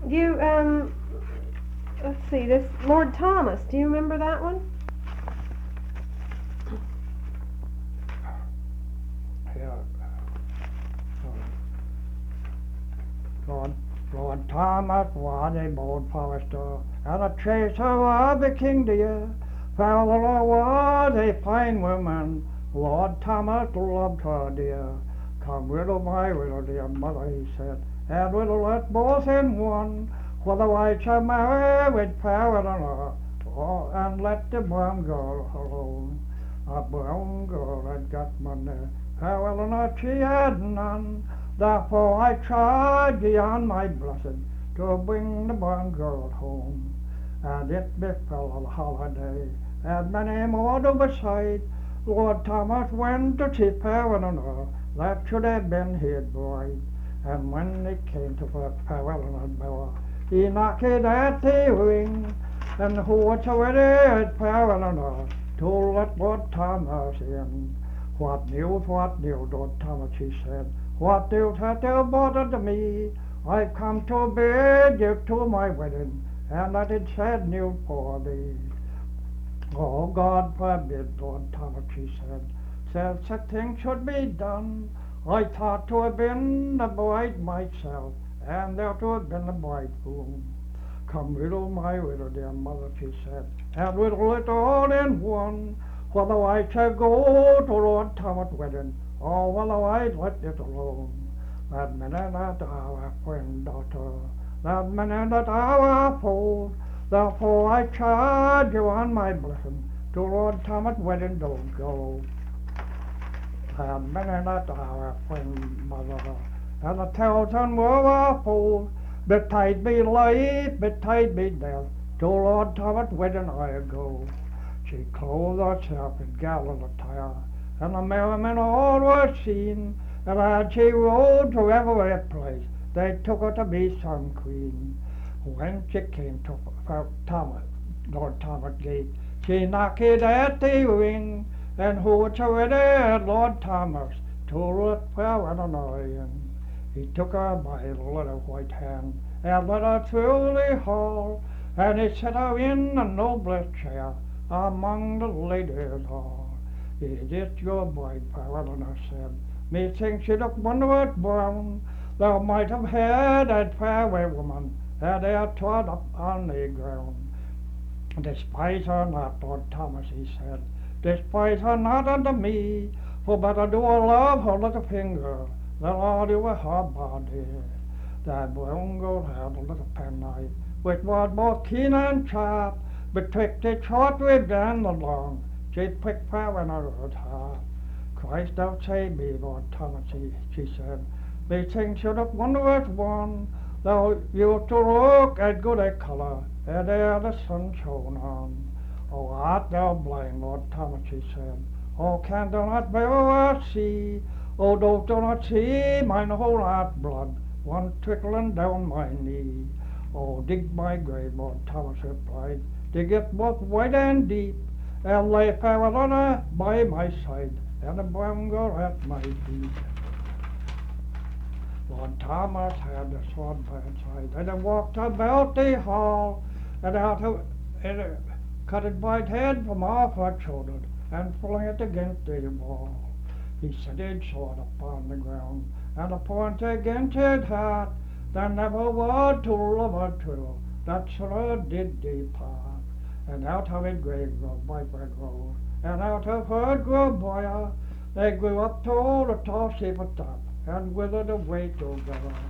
You, let's see, this Lord Thomas, do you remember that one? Yeah. Lord, Lord Thomas was a bold forester and a chaser of the King Deer. Fowler was a fine woman, Lord Thomas loved her dear. Come riddle my riddle, dear mother, he said, and riddle us both in one. Whether I shall marry with Fowler or not, and let the brown girl alone. A brown girl had got money, Fowler or not, she had none. Therefore I tried beyond my blessed to bring the brown girl home. And it befell a holiday, and many more to beside. Lord Thomas went to see Fair Eleanor, that should have been his bride. And when it came to Fair Eleanor's door, he knocked at the ring. And who was ready at Fair Eleanor to let Lord Thomas in? What news, Lord Thomas, he said. What news hast thou brought unto me? I've come to bid you to my wedding, and that is sad news for thee. Oh, God forbid, Lord Thomas, he said such things should be done. I thought to have been the bride myself, and thou to have been the bridegroom. Come riddle my riddle, dear mother, she said, and riddle it all in one. Whether I shall go to Lord Thomas' wedding, or whether I let it alone. That minute that hour, friend, daughter, that minute that hour, fool. Therefore I charge you on my blessing, to Lord Thomas' wedding don't go. That minute that hour, friend, mother, and 1,000 were fools. Betide me life, betide me death, to Lord Thomas' wedding I'll go. She clothed herself in gallant attire, and the merrymen all were seen. And as she rode to every place, they took her to be some queen. When she came to Lord Thomas' gate, she knocked at the ring. And who was ready at Lord Thomas to let Fair Eleanor in? He took her by the little white hand, and led her through the hall, and he set her in the noblest chair among the ladies all. Is it your bride, Fair Eleanor said, methinks you look wondrous brown. Thou might have had that fair woman had e'er trod up on the ground. Despise her not, Lord Thomas, he said, despise her not unto me, for better do I love her little finger than all do her body. That brown girl had a little penknife, which was both keen and sharp. Betwixt the short ribbed and the long, she pricked Fair Eleanor's heart. Christ thou save me, Lord Thomas, she said, methinks you look wondrous wan. Thou used to look as good a colour as ere the sun shone on. Oh, art thou blind, Lord Thomas, she said, oh, canst thou not bear or see? Oh, dost thou not see mine whole heart's blood one trickling down my knee? Oh, dig my grave, Lord Thomas replied, dig it both wide and deep, and lay Fair Eleanor by my side, and the brown girl at my feet. Lord Thomas had the sword by his side, and he walked about the hall, and cut it by its head from off her shoulder, and flung it against the wall. He set his sword upon the ground, and a point against his heart. There never was to lover true, that sooner did depart. And out of his grave grew viper grows, and out of her grew briar. They grew up to the tall steeple top, and withered away together.